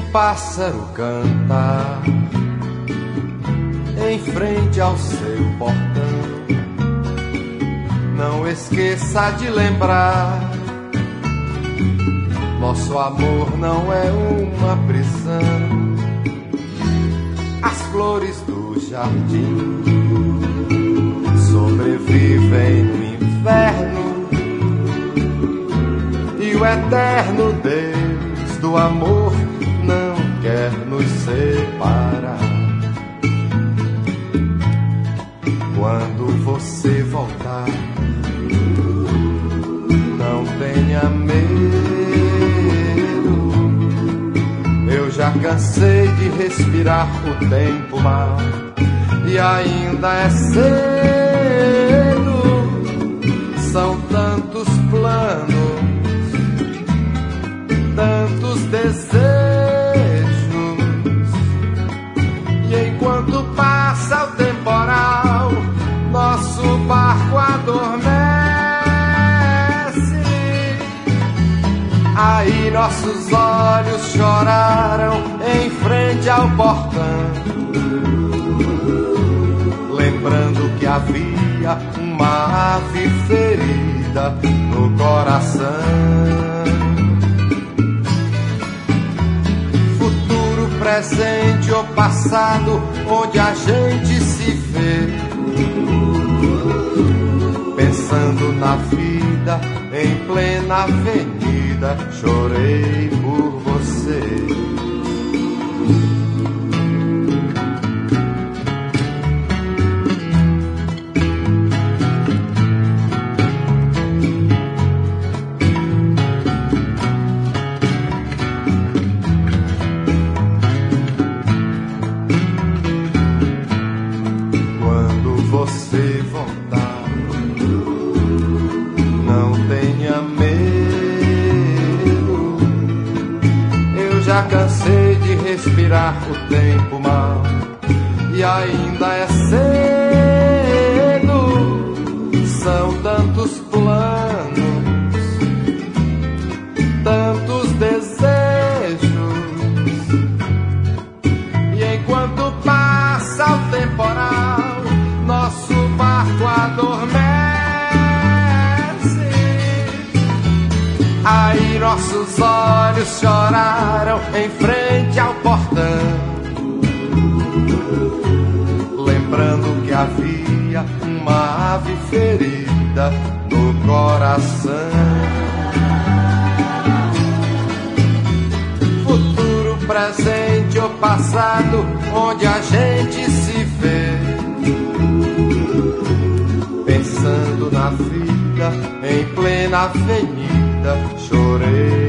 pássaro canta em frente ao seu portão. Não esqueça de lembrar, nosso amor não é uma prisão. As flores do jardim sobrevivem no inverno, e o eterno Deus do amor não quer nos separar. Quando você voltar, não tenha medo. Eu já cansei de respirar o tempo mal, e ainda é cedo. São tantos planos, tantos desejos, e enquanto passa o temporal, nosso barco adormece. Aí nossos olhos choraram em frente ao portão, lembrando que havia uma ave ferida no coração. Futuro, presente ou passado, onde a gente se vê, pensando na vida em plena avenida, chorei por você. Você voltar, não tenha medo. Eu já cansei de respirar o tempo mal, e ainda é cedo. São tantos planos, tantos desejos, e enquanto passa o temporal, nosso barco adormece. Aí nossos olhos choraram em frente ao portão, lembrando que havia uma ave ferida no coração. Futuro, presente ou passado, onde a gente se vê, pensando na vida em plena avenida, chorei.